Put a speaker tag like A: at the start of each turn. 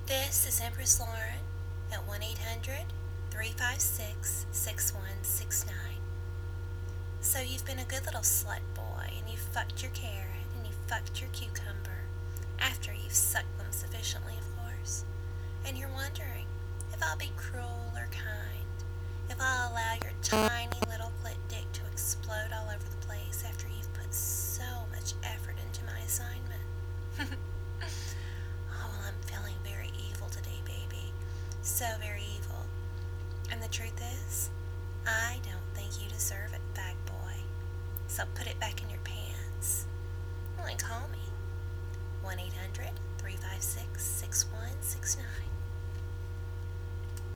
A: This is Empress Lauren at 1-800-356-6169. So you've been a good little slut boy, and you've fucked your carrot, and you've fucked your cucumber, after you've sucked them sufficiently, of course. And you're wondering if I'll be cruel or kind, if I'll allow your tiny little clit dick to explode all over the place